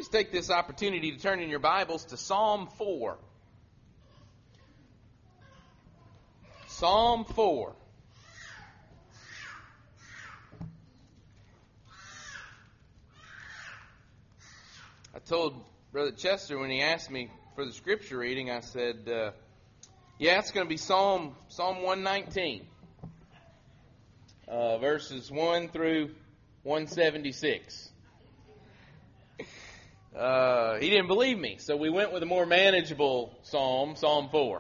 Please take this opportunity to turn in your Bibles to Psalm 4. Psalm 4. I told Brother Chester when he asked me for the scripture reading, I said, yeah, it's going to be Psalm 119, verses 1 through 176. He didn't believe me, so we went with a more manageable psalm, Psalm 4.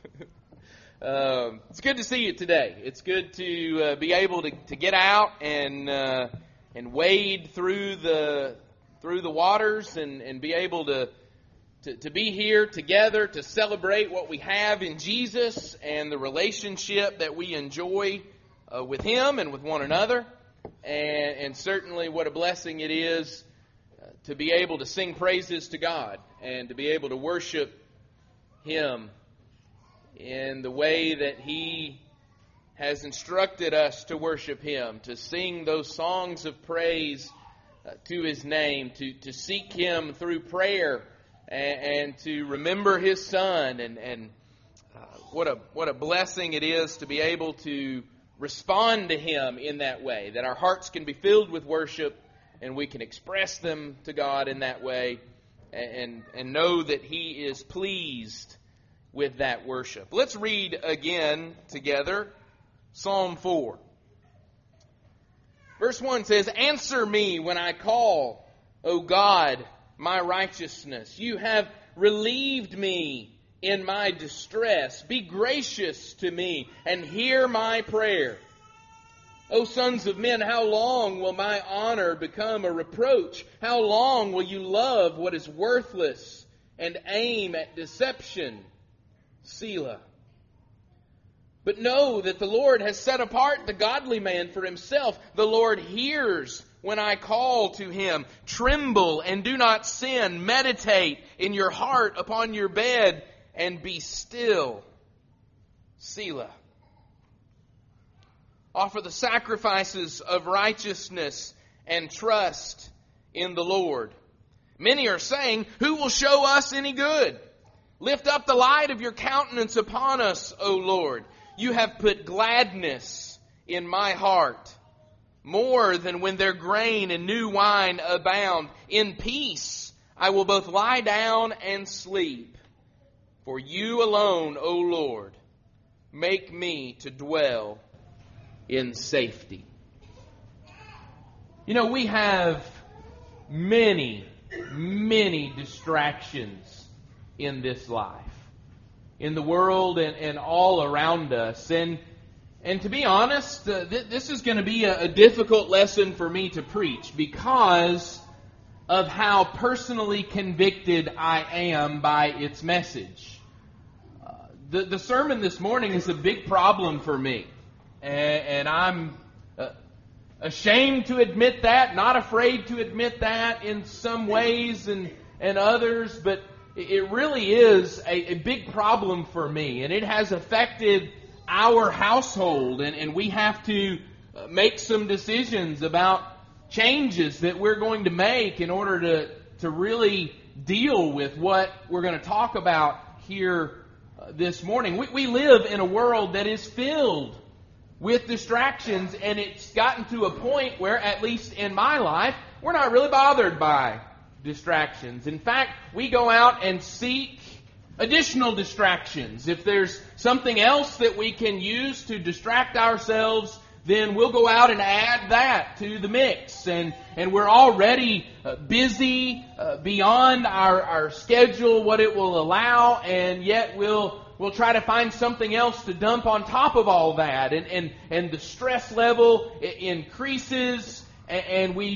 It's good to see you today. It's good to be able to get out and wade through the waters and be able to be here together to celebrate what we have in Jesus and the relationship that we enjoy with Him and with one another. And certainly what a blessing it is to be able to sing praises to God and to be able to worship Him in the way that He has instructed us to worship Him, to sing those songs of praise to His name, to seek Him through prayer and to remember His Son. And what a blessing it is to be able to respond to Him in that way, that our hearts can be filled with worship and we can express them to God in that way and know that He is pleased with that worship. Let's read again together Psalm 4. Verse 1 says, "Answer me when I call, O God, my righteousness. You have relieved me in my distress. Be gracious to me and hear my prayer. O sons of men, how long will my honor become a reproach? How long will you love what is worthless and aim at deception? Selah. But know that the Lord has set apart the godly man for Himself. The Lord hears when I call to Him. Tremble and do not sin. Meditate in your heart upon your bed and be still. Selah. Offer the sacrifices of righteousness and trust in the Lord. Many are saying, who will show us any good? Lift up the light of your countenance upon us, O Lord. You have put gladness in my heart, more than when their grain and new wine abound. In peace I will both lie down and sleep. For you alone, O Lord, make me to dwell in safety." You know, we have many distractions in this life, in the world and all around us. And to be honest, this is going to be a difficult lesson for me to preach because of how personally convicted I am by its message. The sermon this morning is a big problem for me. And I'm ashamed to admit that, not afraid to admit that in some ways and others, but it really is a big problem for me. And it has affected our household, and we have to make some decisions about changes that we're going to make in order to really deal with what we're going to talk about here this morning. We live in a world that is filled with distractions, and it's gotten to a point where, at least in my life, we're not really bothered by distractions. In fact, we go out and seek additional distractions. If there's something else that we can use to distract ourselves, then we'll go out and add that to the mix. And we're already busy beyond our schedule, what it will allow, and yet we'll try to find something else to dump on top of all that. And the stress level increases, and we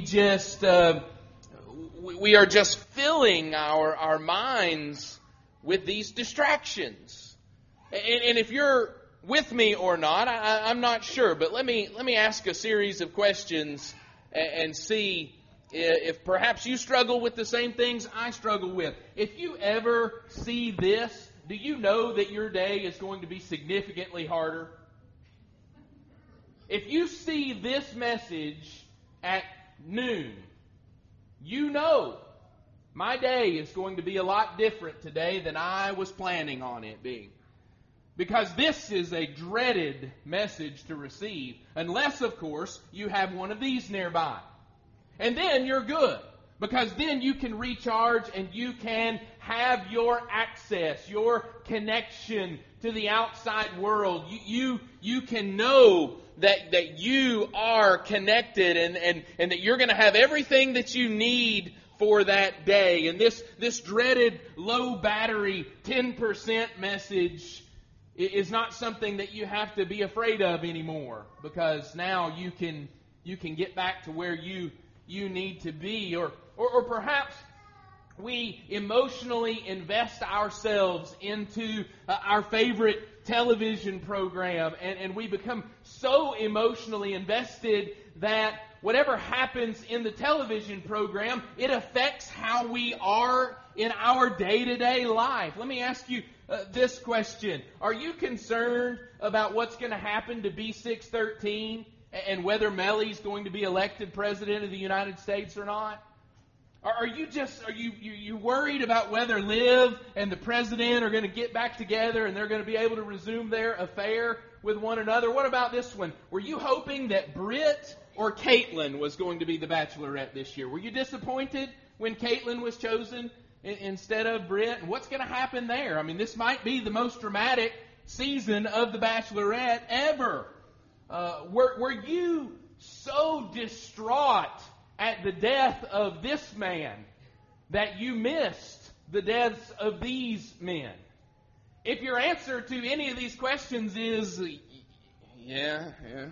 are just filling our minds with these distractions. And if you're with me or not, I'm not sure. But let me ask a series of questions and see if perhaps you struggle with the same things I struggle with. If you ever see this, do you know that your day is going to be significantly harder? If you see this message at noon, you know My day is going to be a lot different today than I was planning on it being. Because this is a dreaded message to receive, unless, of course, you have one of these nearby. And then you're good, because then you can recharge and you can have your access, your connection to the outside world. You can know that you are connected and that you're going to have everything that you need for that day. And this dreaded low battery 10% message is not something that you have to be afraid of anymore, because now you can get back to where you need to be. Or perhaps we emotionally invest ourselves into our favorite television program, and we become so emotionally invested that whatever happens in the television program, it affects how we are in our day-to-day life. Let me ask you this question. Are you concerned about what's going to happen to B613 and whether Melly's going to be elected President of the United States or not? Are you worried about whether Liv and the President are going to get back together and they're going to be able to resume their affair with one another? What about this one? Were you hoping that Britt or Caitlin was going to be the Bachelorette this year? Were you disappointed when Caitlin was chosen instead of Britt? And what's going to happen there? I mean, this might be the most dramatic season of The Bachelorette ever. Were you so distraught at the death of this man that you missed the deaths of these men? If your answer to any of these questions is, yeah,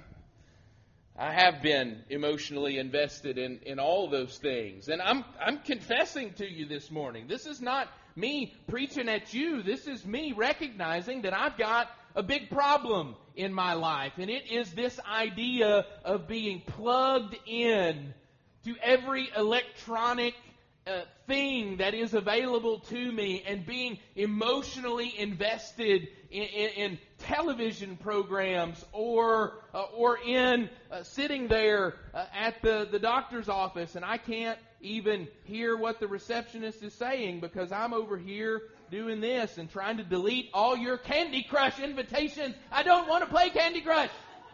I have been emotionally invested in all those things. And I'm confessing to you this morning. This is not me preaching at you. This is me recognizing that I've got a big problem in my life. And it is this idea of being plugged in to every electronic thing that is available to me and being emotionally invested in television programs or in sitting there at the doctor's office, and I can't even hear what the receptionist is saying because I'm over here doing this and trying to delete all your Candy Crush invitations. I don't want to play Candy Crush.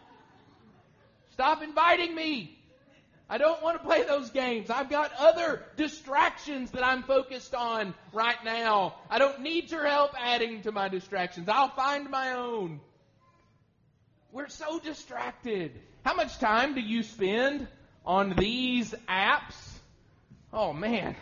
Stop inviting me. I don't want to play those games. I've got other distractions that I'm focused on right now. I don't need your help adding to my distractions. I'll find my own. We're so distracted. How much time do you spend on these apps? Oh man,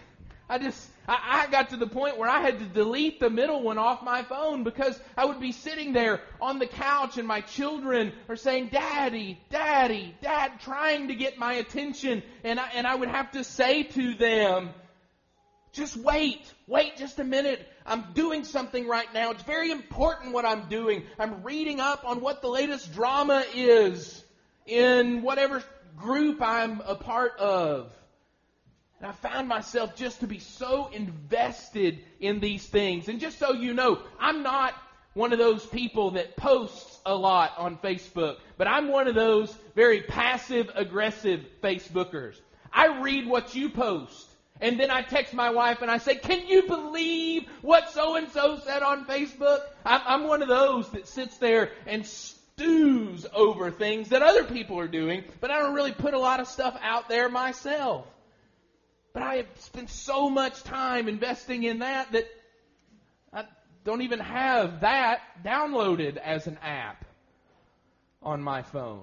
I got to the point where I had to delete the middle one off my phone because I would be sitting there on the couch and my children are saying, Daddy, Daddy, Dad, trying to get my attention. And I would have to say to them, just wait just a minute. I'm doing something right now. It's very important what I'm doing. I'm reading up on what the latest drama is in whatever group I'm a part of. And I found myself just to be so invested in these things. And just so you know, I'm not one of those people that posts a lot on Facebook, but I'm one of those very passive-aggressive Facebookers. I read what you post, and then I text my wife and I say, can you believe what so-and-so said on Facebook? I'm one of those that sits there and stews over things that other people are doing, but I don't really put a lot of stuff out there myself. But I have spent so much time investing in that I don't even have that downloaded as an app on my phone.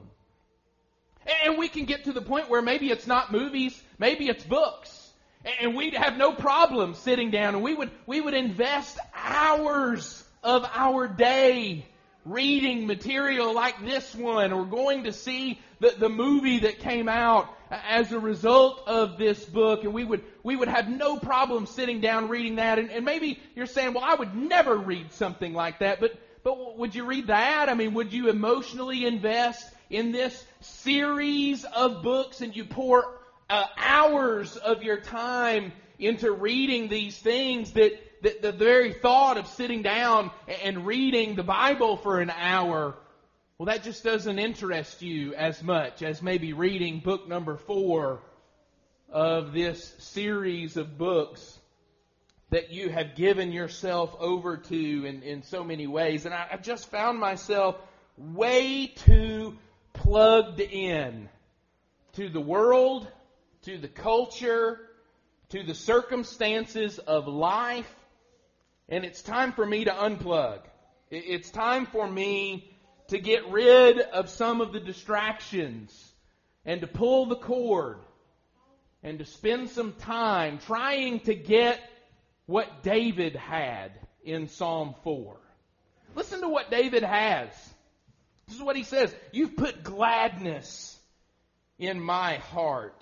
And we can get to the point where maybe it's not movies, maybe it's books. And we'd have no problem sitting down and we would invest hours of our day reading material like this one or going to see the movie that came out as a result of this book, and we would have no problem sitting down reading that. And maybe you're saying, well, I would never read something like that, but would you read that? I mean, would you emotionally invest in this series of books and you pour hours of your time into reading these things that the very thought of sitting down and reading the Bible for an hour, well, that just doesn't interest you as much as maybe reading book number 4 of this series of books that you have given yourself over to in so many ways. And I've just found myself way too plugged in to the world, to the culture, to the circumstances of life. And it's time for me to unplug. It's time for me to get rid of some of the distractions and to pull the cord and to spend some time trying to get what David had in Psalm 4. Listen to what David has. This is what he says. You've put gladness in my heart.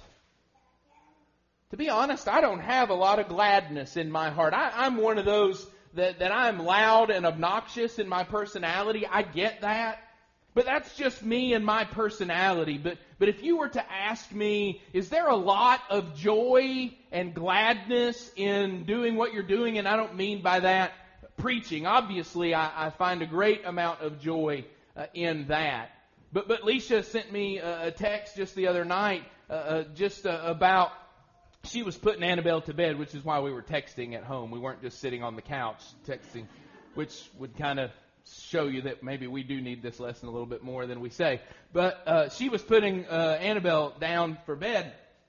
To be honest, I don't have a lot of gladness in my heart. I'm one of those that I'm loud and obnoxious in my personality. I get that. But that's just me and my personality. But if you were to ask me, is there a lot of joy and gladness in doing what you're doing? And I don't mean by that preaching. Obviously, I find a great amount of joy in that. But Leisha sent me a text just the other night about... She was putting Annabelle to bed, which is why we were texting at home. We weren't just sitting on the couch texting, which would kind of show you that maybe we do need this lesson a little bit more than we say. But she was putting Annabelle down for bed,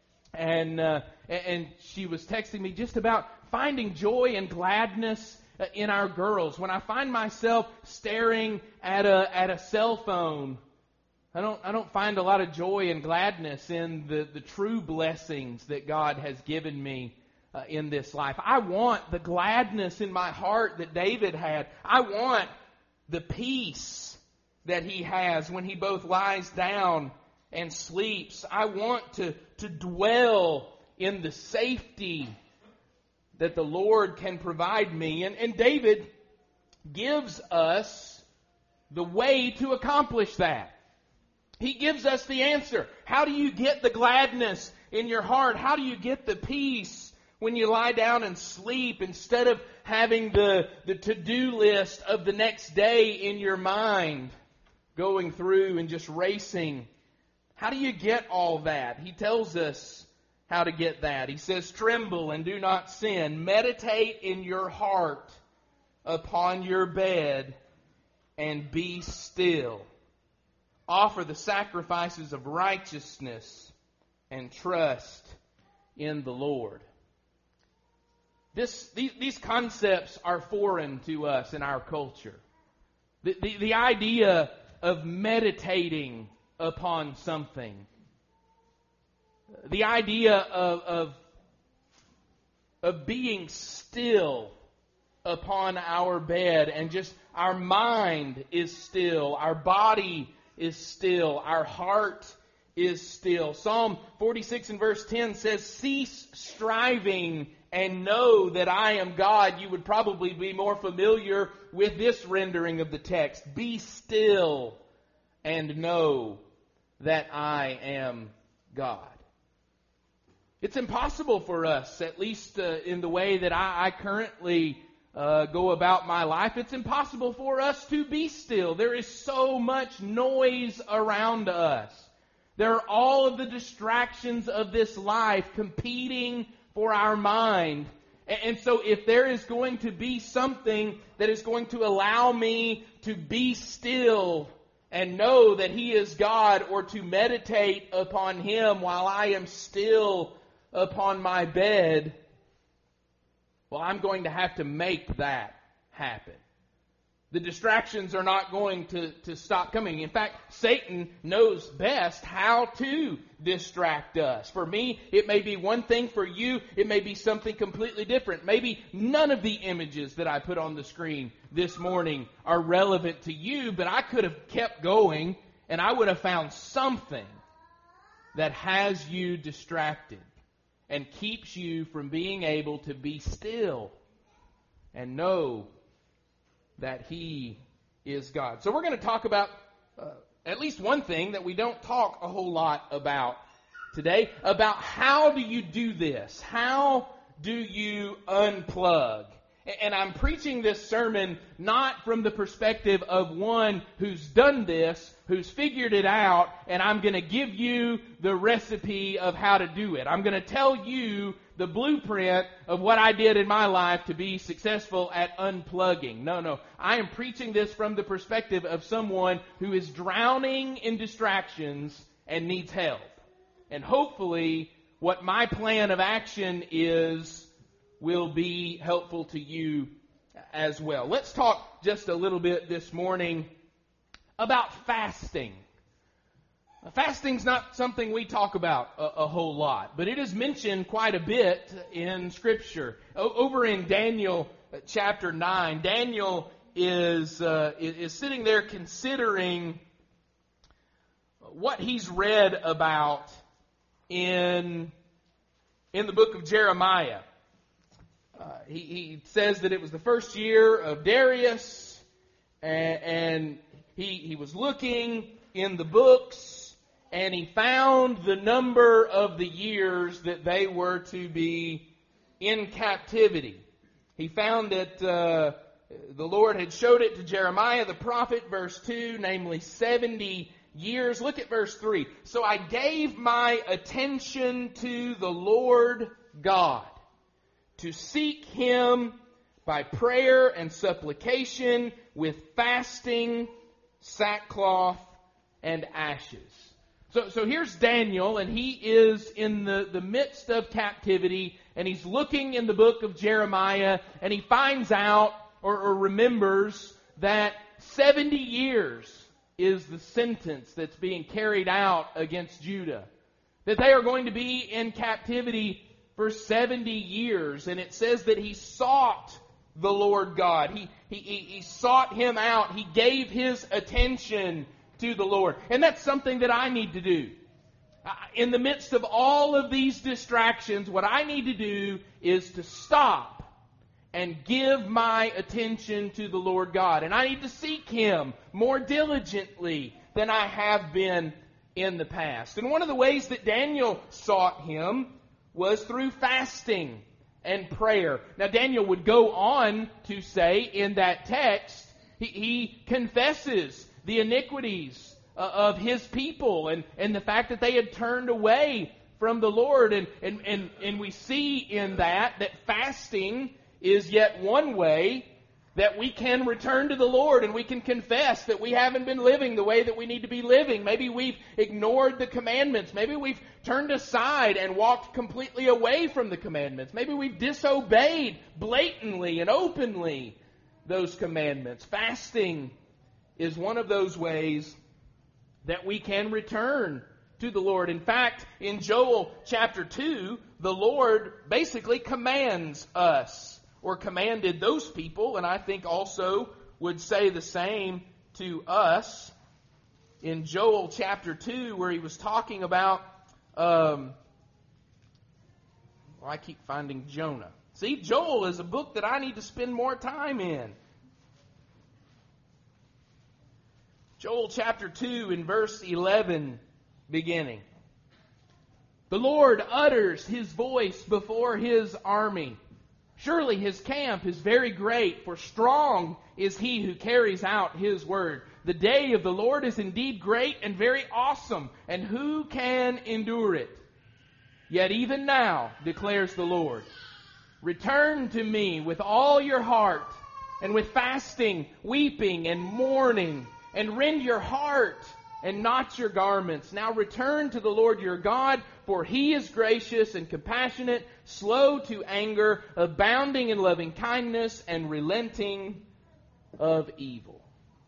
and she was texting me just about finding joy and gladness in our girls. When I find myself staring at a cell phone, I don't find a lot of joy and gladness in the true blessings that God has given me in this life. I want the gladness in my heart that David had. I want the peace that he has when he both lies down and sleeps. I want to dwell in the safety that the Lord can provide me. And David gives us the way to accomplish that. He gives us the answer. How do you get the gladness in your heart? How do you get the peace when you lie down and sleep instead of having the to-do list of the next day in your mind going through and just racing? How do you get all that? He tells us how to get that. He says, tremble and do not sin. Meditate in your heart upon your bed and be still. Offer the sacrifices of righteousness and trust in the Lord. These concepts are foreign to us in our culture. The idea of meditating upon something. The idea of being still upon our bed and just our mind is still, our body is still, our heart is still. Psalm 46 and verse 10 says, cease striving and know that I am God. You would probably be more familiar with this rendering of the text. Be still and know that I am God. It's impossible for us, at least in the way that I currently go about my life, it's impossible for us to be still. There is so much noise around us. There are all of the distractions of this life competing for our mind. And so if there is going to be something that is going to allow me to be still and know that He is God, or to meditate upon Him while I am still upon my bed, well, I'm going to have to make that happen. The distractions are not going to stop coming. In fact, Satan knows best how to distract us. For me, it may be one thing. For you, it may be something completely different. Maybe none of the images that I put on the screen this morning are relevant to you, but I could have kept going and I would have found something that has you distracted and keeps you from being able to be still and know that He is God. So we're going to talk about at least one thing that we don't talk a whole lot about today, about how do you do this? How do you unplug? And I'm preaching this sermon not from the perspective of one who's done this, who's figured it out, and I'm going to give you the recipe of how to do it. I'm going to tell you the blueprint of what I did in my life to be successful at unplugging. No. I am preaching this from the perspective of someone who is drowning in distractions and needs help. And hopefully, what my plan of action is will be helpful to you as well. Let's talk just a little bit this morning about fasting. Fasting's not something we talk about a whole lot, but it is mentioned quite a bit in Scripture. Over in Daniel chapter 9, Daniel is sitting there considering what he's read about in the book of Jeremiah. He says that it was the first year of Darius, and he was looking in the books, and he found the number of the years that they were to be in captivity. He found that the Lord had showed it to Jeremiah the prophet, verse 2, namely 70 years. Look at verse 3. So I gave my attention to the Lord God, to seek Him by prayer and supplication with fasting, sackcloth, and ashes. So here's Daniel, and he is in the midst of captivity, and he's looking in the book of Jeremiah, and he finds out or remembers that 70 years is the sentence that's being carried out against Judah. That they are going to be in captivity for 70 years. And it says that he sought the Lord God. He sought Him out. He gave his attention to the Lord. And that's something that I need to do. In the midst of all of these distractions, what I need to do is to stop and give my attention to the Lord God. And I need to seek Him more diligently than I have been in the past. And one of the ways that Daniel sought Him was through fasting and prayer. Now, Daniel would go on to say in that text, he confesses the iniquities of his people and the fact that they had turned away from the Lord. And we see in that fasting is yet one way that we can return to the Lord and we can confess that we haven't been living the way that we need to be living. Maybe we've ignored the commandments. Maybe we've turned aside and walked completely away from the commandments. Maybe we've disobeyed blatantly and openly those commandments. Fasting is one of those ways that we can return to the Lord. In fact, in Joel chapter 2, the Lord basically commands us, or commanded those people, and I think also would say the same to us. In Joel chapter 2, where he was talking about, I keep finding Jonah. See, Joel is a book that I need to spend more time in. Joel chapter 2 in verse 11 beginning. The Lord utters His voice before His army. Surely His camp is very great, for strong is He who carries out His word. The day of the Lord is indeed great and very awesome, and who can endure it? Yet even now, declares the Lord, return to me with all your heart, and with fasting, weeping, and mourning, and rend your heart and not your garments. Now return to the Lord your God, for He is gracious and compassionate, slow to anger, abounding in loving kindness, and relenting of evil.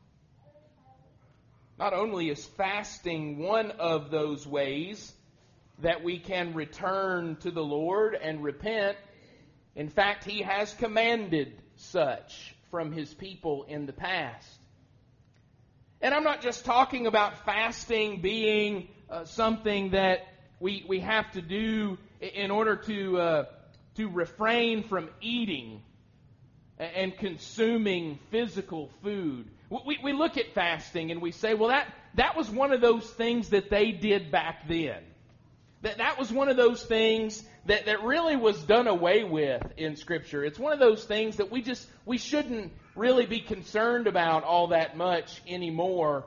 Not only is fasting one of those ways that we can return to the Lord and repent, in fact, He has commanded such from His people in the past. And I'm not just talking about fasting being something that we have to do in order to refrain from eating and consuming physical food. We look at fasting and we say, well, that was one of those things that they did back then. That was one of those things that really was done away with in Scripture. It's one of those things that we shouldn't really be concerned about all that much anymore.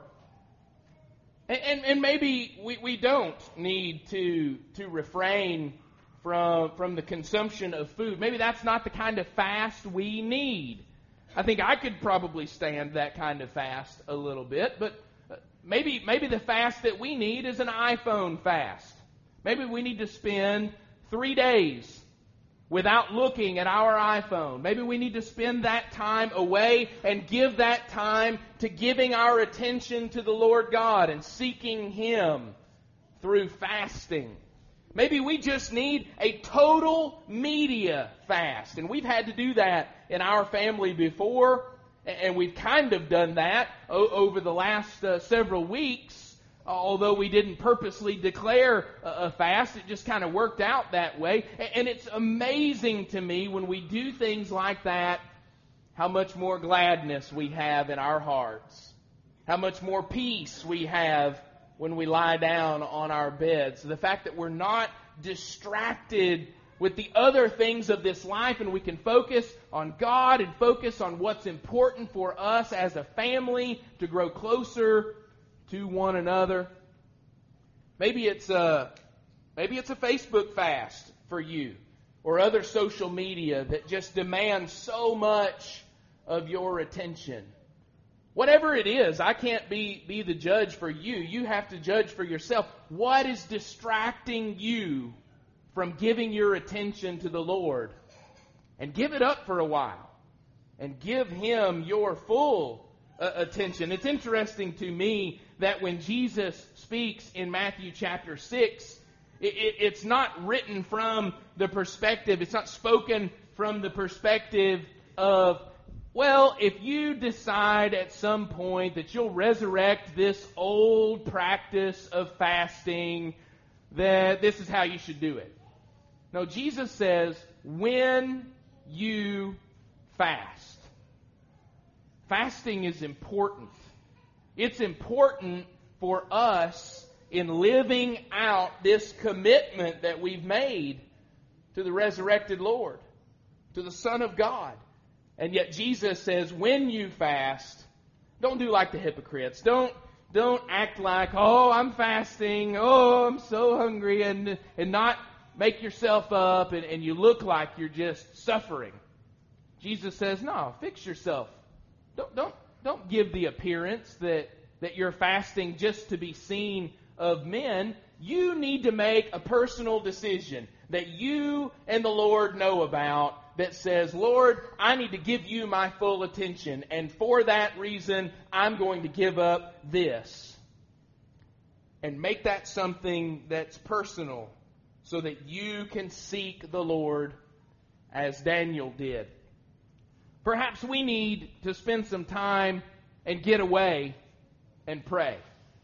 And maybe we don't need to refrain from the consumption of food. Maybe that's not the kind of fast we need. I think I could probably stand that kind of fast a little bit, but maybe the fast that we need is an iPhone fast. Maybe we need to spend 3 days without looking at our iPhone. Maybe we need to spend that time away and give that time to giving our attention to the Lord God and seeking Him through fasting. Maybe we just need a total media fast. And we've had to do that in our family before, and we've kind of done that over the last several weeks. Although we didn't purposely declare a fast, it just kind of worked out that way. And it's amazing to me when we do things like that, how much more gladness we have in our hearts. How much more peace we have when we lie down on our beds. The fact that we're not distracted with the other things of this life, and we can focus on God and focus on what's important for us as a family to grow closer to one another. Maybe it's a Facebook fast for you, or other social media that just demands so much of your attention. Whatever it is, I can't be the judge for you. You have to judge for yourself. What is distracting you from giving your attention to the Lord? And give it up for a while. And give Him your full attention. It's interesting to me that when Jesus speaks in Matthew chapter 6, it's not written from the perspective, it's not spoken from the perspective of, well, if you decide at some point that you'll resurrect this old practice of fasting, then this is how you should do it. No, Jesus says, when you fast. Fasting is important. It's important for us in living out this commitment that we've made to the resurrected Lord, to the Son of God. And yet Jesus says, when you fast, don't do like the hypocrites. Don't act like, oh, I'm fasting, oh, I'm so hungry, and not make yourself up and you look like you're just suffering. Jesus says, no, fix yourself. Don't give the appearance that you're fasting just to be seen of men. You need to make a personal decision that you and the Lord know about that says, Lord, I need to give you my full attention, and for that reason, I'm going to give up this. And make that something that's personal so that you can seek the Lord as Daniel did. Perhaps we need to spend some time and get away and pray.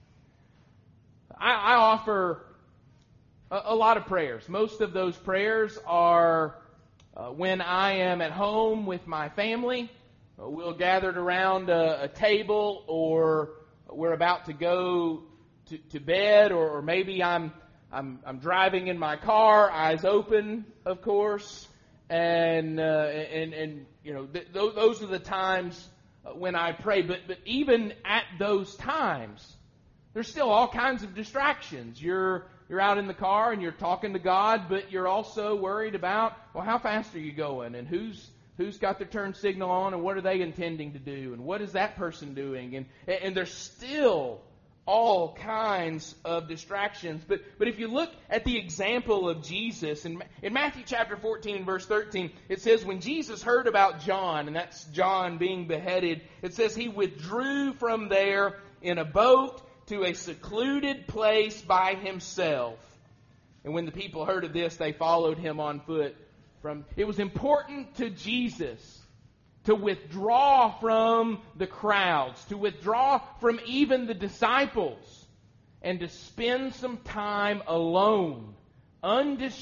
I offer a lot of prayers. Most of those prayers are when I am at home with my family. We'll gathered around a table, or we're about to go to bed, or maybe I'm driving in my car, eyes open, of course. And you know, those are the times when I pray. But even at those times, there's still all kinds of distractions. You're out in the car and you're talking to God, but you're also worried about, well, how fast are you going? And who's got their turn signal on, and what are they intending to do? And what is that person doing? And there's still all kinds of distractions. But if you look at the example of Jesus, in Matthew chapter 14 and verse 13, it says, when Jesus heard about John, and that's John being beheaded, it says he withdrew from there in a boat to a secluded place by himself. And when the people heard of this, they followed him on foot. It was important to Jesus to withdraw from the crowds, to withdraw from even the disciples, and to spend some time alone,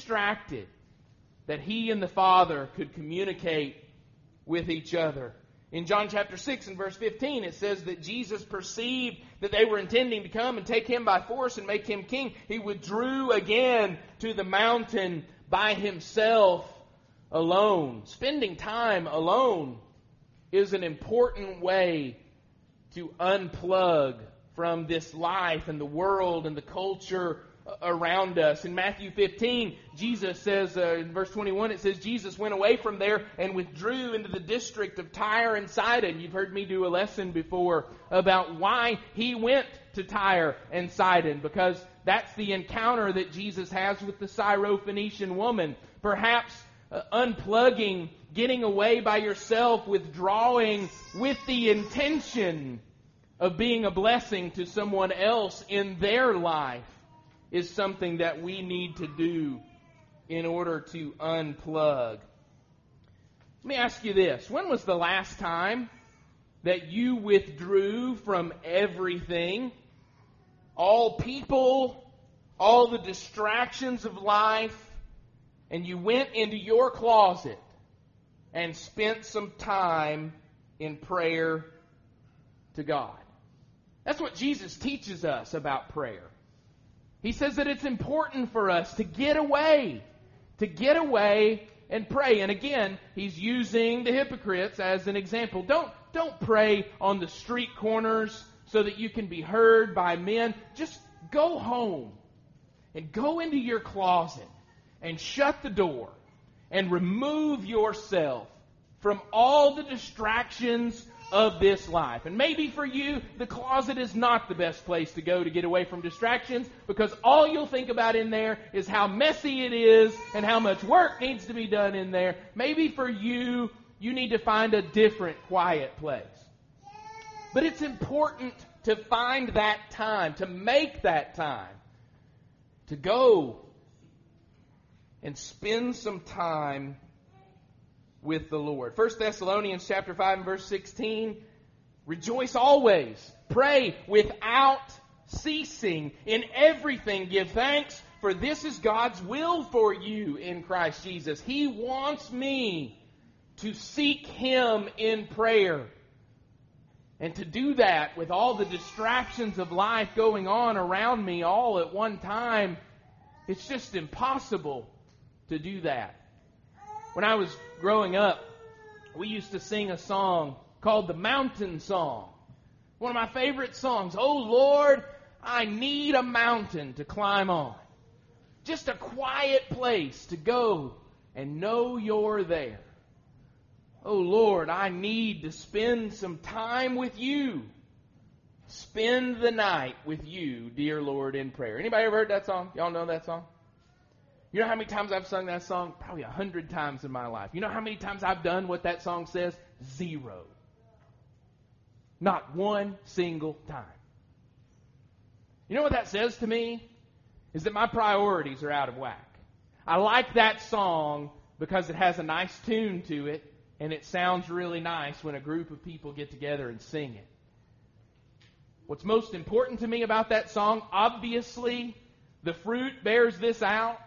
undistracted, that he and the Father could communicate with each other. In John chapter 6 and verse 15, it says that Jesus perceived that they were intending to come and take him by force and make him king. He withdrew again to the mountain by himself alone. Spending time alone is an important way to unplug from this life and the world and the culture around us. In Matthew 15, Jesus says, in verse 21, it says, Jesus went away from there and withdrew into the district of Tyre and Sidon. You've heard me do a lesson before about why he went to Tyre and Sidon, because that's the encounter that Jesus has with the Syrophoenician woman. Perhaps unplugging, getting away by yourself, withdrawing with the intention of being a blessing to someone else in their life is something that we need to do in order to unplug. Let me ask you this. When was the last time that you withdrew from everything, all people, all the distractions of life, and you went into your closet and spent some time in prayer to God? That's what Jesus teaches us about prayer. He says that it's important for us to get away and pray. And again, he's using the hypocrites as an example. Don't pray on the street corners so that you can be heard by men. Just go home and go into your closet and shut the door and remove yourself from all the distractions of this life. And maybe for you, the closet is not the best place to go to get away from distractions, because all you'll think about in there is how messy it is and how much work needs to be done in there. Maybe for you, you need to find a different quiet place. But it's important to find that time, to make that time, to go and spend some time with the Lord. 1 Thessalonians chapter 5 and verse 16, rejoice always, pray without ceasing, in everything give thanks, for this is God's will for you in Christ Jesus. He wants me to seek Him in prayer. And to do that with all the distractions of life going on around me all at one time, it's just impossible to do that. When I was growing up, we used to sing a song called the Mountain Song. One of my favorite songs. Oh Lord, I need a mountain to climb on. Just a quiet place to go and know you're there. Oh Lord, I need to spend some time with you. Spend the night with you, dear Lord, in prayer. Anybody ever heard that song? Y'all know that song? You know how many times I've sung that song? Probably 100 times in my life. You know how many times I've done what that song says? 0. Not one single time. You know what that says to me? Is that my priorities are out of whack. I like that song because it has a nice tune to it, and it sounds really nice when a group of people get together and sing it. What's most important to me about that song, obviously, the fruit bears this out.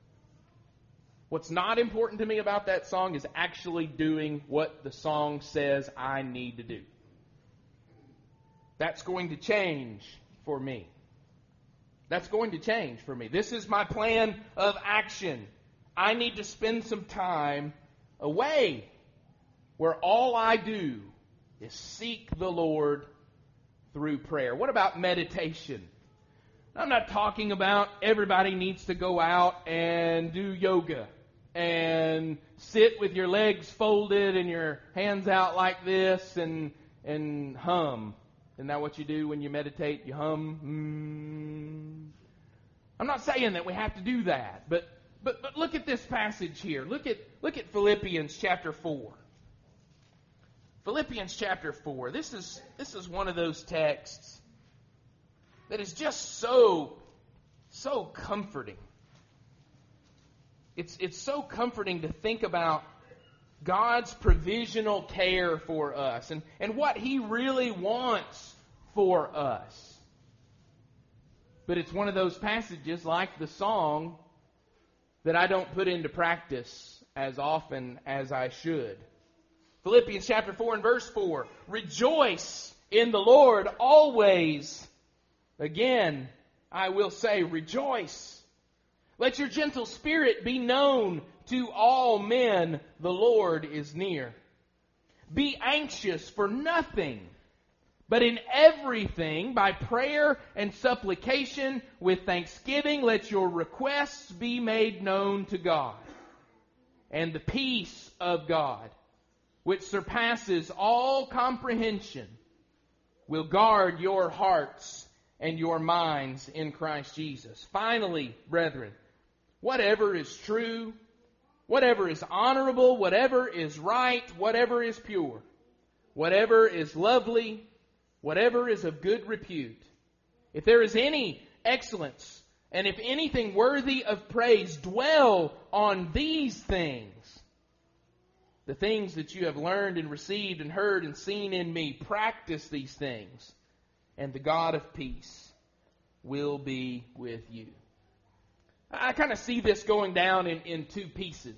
What's not important to me about that song is actually doing what the song says I need to do. That's going to change for me. That's going to change for me. This is my plan of action. I need to spend some time away where all I do is seek the Lord through prayer. What about meditation? I'm not talking about everybody needs to go out and do yoga and sit with your legs folded and your hands out like this and hum. Isn't that what you do when you meditate? You hum. I'm not saying that we have to do that, but look at this passage here. Look at Philippians chapter 4. Philippians chapter 4. This is one of those texts that is just so comforting. It's so comforting to think about God's provisional care for us and what He really wants for us. But it's one of those passages like the song that I don't put into practice as often as I should. Philippians chapter 4 and verse 4. Rejoice in the Lord always. Again, I will say, rejoice. Let your gentle spirit be known to all men. The Lord is near. Be anxious for nothing, but in everything, by prayer and supplication, with thanksgiving, let your requests be made known to God. And the peace of God, which surpasses all comprehension, will guard your hearts and your minds in Christ Jesus. Finally, brethren, whatever is true, whatever is honorable, whatever is right, whatever is pure, whatever is lovely, whatever is of good repute, if there is any excellence, and if anything worthy of praise, dwell on these things. The things that you have learned and received and heard and seen in me, practice these things, and the God of peace will be with you. I kind of see this going down in two pieces.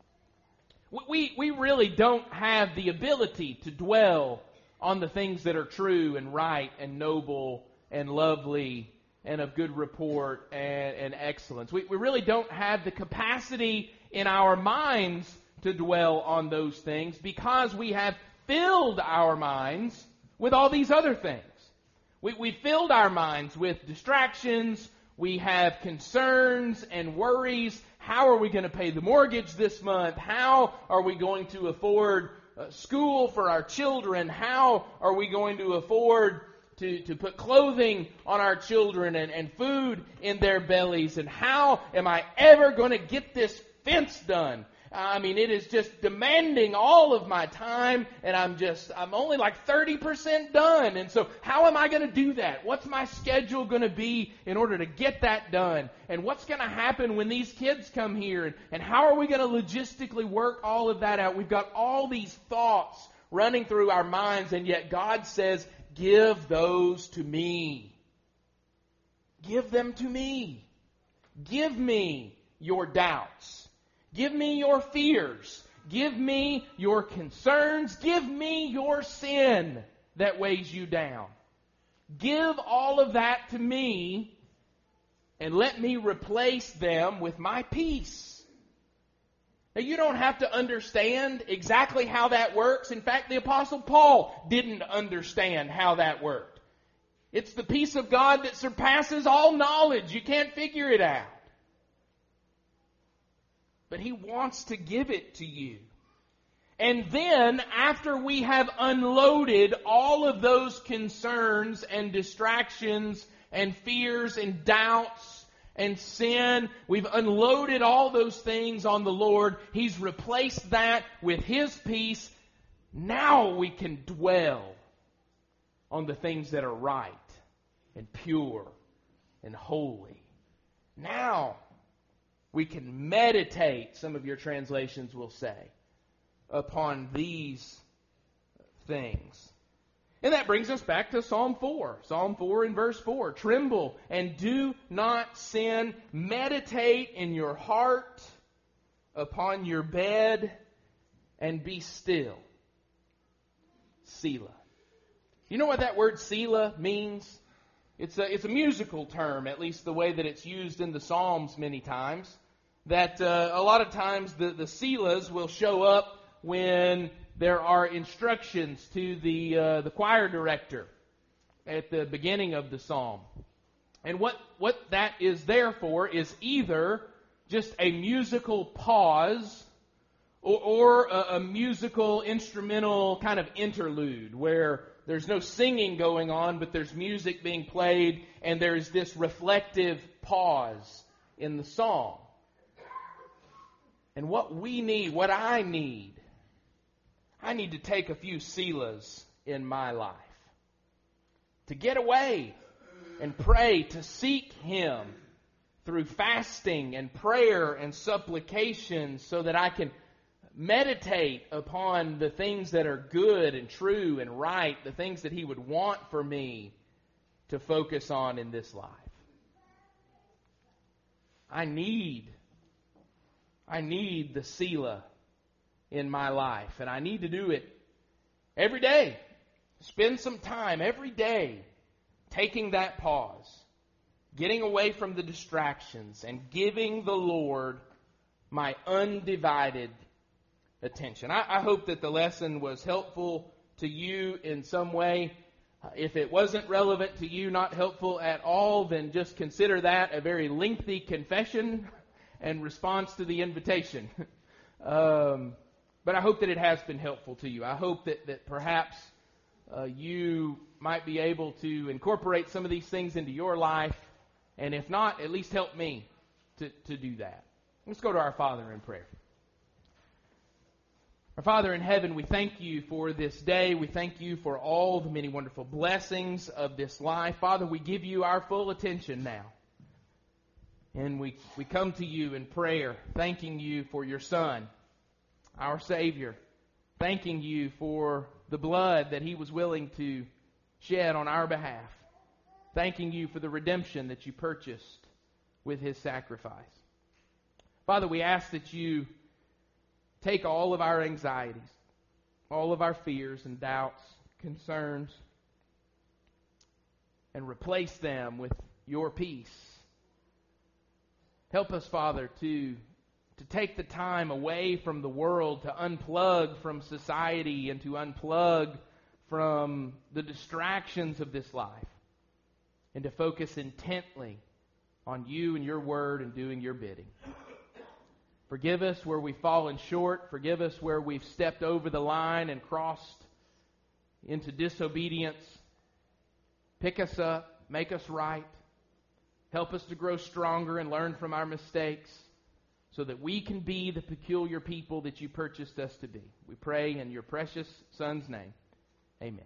We really don't have the ability to dwell on the things that are true and right and noble and lovely and of good report and excellence. We really don't have the capacity in our minds to dwell on those things because we have filled our minds with all these other things. We filled our minds with distractions. We have concerns and worries. How are we going to pay the mortgage this month? How are we going to afford school for our children? How are we going to afford to put clothing on our children and food in their bellies? And how am I ever going to get this fence done? I mean, it is just demanding all of my time, and I'm only like 30% done. And so how am I going to do that? What's my schedule going to be in order to get that done? And what's going to happen when these kids come here? And how are we going to logistically work all of that out? We've got all these thoughts running through our minds, and yet God says, give those to me. Give them to me. Give me your doubts. Give me your fears. Give me your concerns. Give me your sin that weighs you down. Give all of that to me and let me replace them with my peace. Now, you don't have to understand exactly how that works. In fact, the Apostle Paul didn't understand how that worked. It's the peace of God that surpasses all knowledge. You can't figure it out. But He wants to give it to you. And then, after we have unloaded all of those concerns and distractions and fears and doubts and sin, we've unloaded all those things on the Lord. He's replaced that with His peace. Now we can dwell on the things that are right and pure and holy. Now we can meditate, some of your translations will say, upon these things. And that brings us back to Psalm 4. Psalm 4 and verse 4. Tremble and do not sin. Meditate in your heart upon your bed and be still. Selah. You know what that word Selah means? It's a musical term, at least the way that it's used in the Psalms many times. That a lot of times the Selahs will show up when there are instructions to the choir director at the beginning of the psalm. And what that is there for is either just a musical pause or a musical instrumental kind of interlude where there's no singing going on, but there's music being played and there's this reflective pause in the song. And what we need, what I need to take a few Selahs in my life. To get away and pray, to seek Him through fasting and prayer and supplication so that I can meditate upon the things that are good and true and right, the things that He would want for me to focus on in this life. I need the Selah in my life. And I need to do it every day. Spend some time every day taking that pause, getting away from the distractions, and giving the Lord my undivided attention. I hope that the lesson was helpful to you in some way. If it wasn't relevant to you, not helpful at all, then just consider that a very lengthy confession and response to the invitation. But I hope that it has been helpful to you. I hope that perhaps you might be able to incorporate some of these things into your life, and if not, at least help me to do that. Let's go to our Father in prayer. Our Father in heaven, we thank you for this day. We thank you for all the many wonderful blessings of this life. Father, we give you our full attention now. And we come to you in prayer, thanking you for your Son, our Savior, thanking you for the blood that He was willing to shed on our behalf, thanking you for the redemption that you purchased with His sacrifice. Father, we ask that you take all of our anxieties, all of our fears and doubts, concerns, and replace them with your peace. Help us, Father, to take the time away from the world, to unplug from society and to unplug from the distractions of this life, and to focus intently on you and your word and doing your bidding. Forgive us where we've fallen short. Forgive us where we've stepped over the line and crossed into disobedience. Pick us up. Make us right. Help us to grow stronger and learn from our mistakes so that we can be the peculiar people that you purchased us to be. We pray in your precious Son's name. Amen.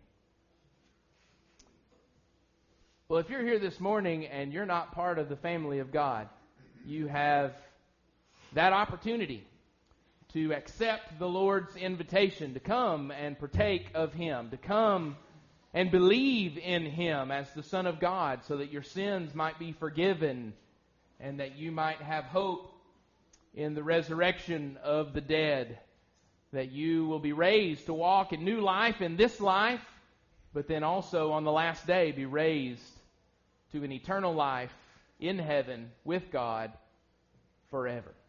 Well, if you're here this morning and you're not part of the family of God, you have that opportunity to accept the Lord's invitation to come and partake of Him, to come and believe in Him as the Son of God so that your sins might be forgiven and that you might have hope in the resurrection of the dead, that you will be raised to walk in new life in this life, but then also on the last day be raised to an eternal life in heaven with God forever.